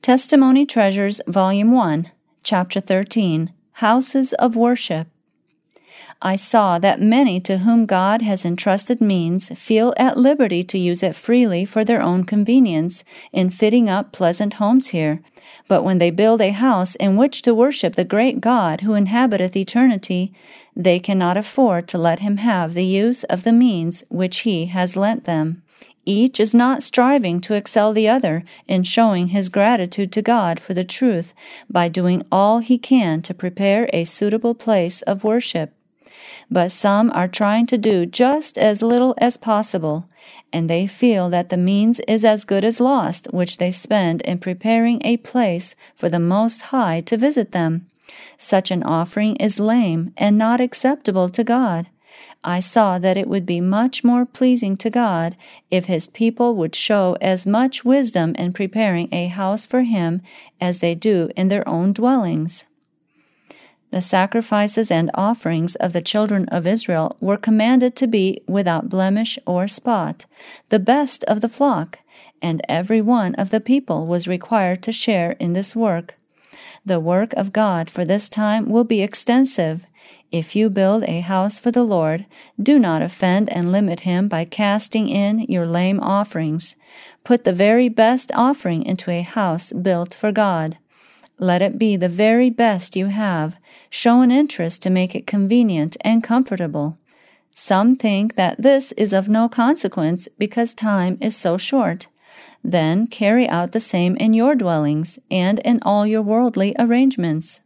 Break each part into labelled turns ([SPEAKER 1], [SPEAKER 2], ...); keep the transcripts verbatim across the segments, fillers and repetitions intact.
[SPEAKER 1] Testimony Treasures, Volume one, Chapter thirteen, Houses of Worship. I saw that many to whom God has entrusted means feel at liberty to use it freely for their own convenience in fitting up pleasant homes here. But when they build a house in which to worship the great God who inhabiteth eternity, they cannot afford to let him have the use of the means which he has lent them. Each is not striving to excel the other in showing his gratitude to God for the truth by doing all he can to prepare a suitable place of worship. But some are trying to do just as little as possible, and they feel that the means is as good as lost which they spend in preparing a place for the Most High to visit them. Such an offering is lame and not acceptable to God. I saw that it would be much more pleasing to God if his people would show as much wisdom in preparing a house for him as they do in their own dwellings. The sacrifices and offerings of the children of Israel were commanded to be without blemish or spot, the best of the flock, and every one of the people was required to share in this work. The work of God for this time will be extensive. If you build a house for the Lord, do not offend and limit him by casting in your lame offerings. Put the very best offering into a house built for God. Let it be the very best you have. Show an interest to make it convenient and comfortable. Some think that this is of no consequence because time is so short. Then carry out the same in your dwellings and in all your worldly arrangements.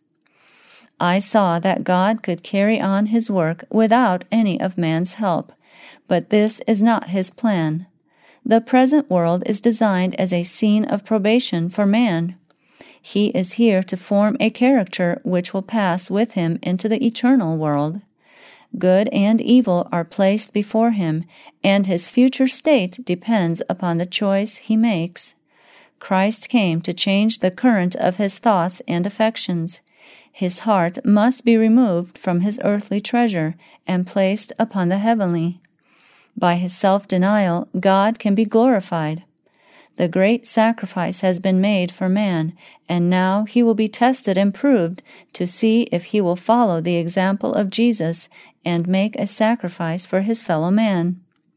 [SPEAKER 1] I saw that God could carry on his work without any of man's help, but this is not his plan. The present world is designed as a scene of probation for man. He is here to form a character which will pass with him into the eternal world. Good and evil are placed before him, and his future state depends upon the choice he makes. Christ came to change the current of his thoughts and affections. His heart must be removed from his earthly treasure and placed upon the heavenly. By his self-denial, God can be glorified. The great sacrifice has been made for man, and now he will be tested and proved to see if he will follow the example of Jesus and make a sacrifice for his fellow man.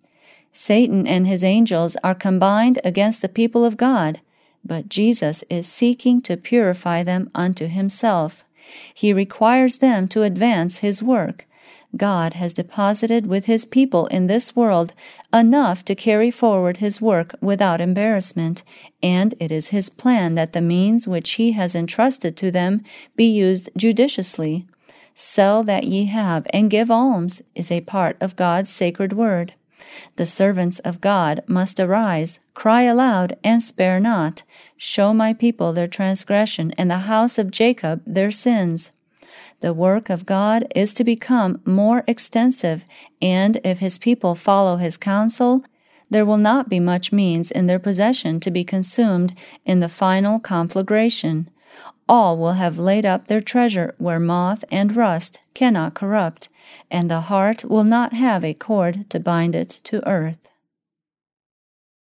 [SPEAKER 1] Satan and his angels are combined against the people of God, but Jesus is seeking to purify them unto himself. He requires them to advance his work. God has deposited with his people in this world enough to carry forward his work without embarrassment, and it is his plan that the means which he has entrusted to them be used judiciously. Sell that ye have and give alms is a part of God's sacred word. The servants of God must arise, cry aloud, and spare not. Show my people their transgression, and the house of Jacob their sins. The work of God is to become more extensive, and if his people follow his counsel, there will not be much means in their possession to be consumed in the final conflagration. All will have laid up their treasure where moth and rust cannot corrupt, and the heart will not have a cord to bind it to earth.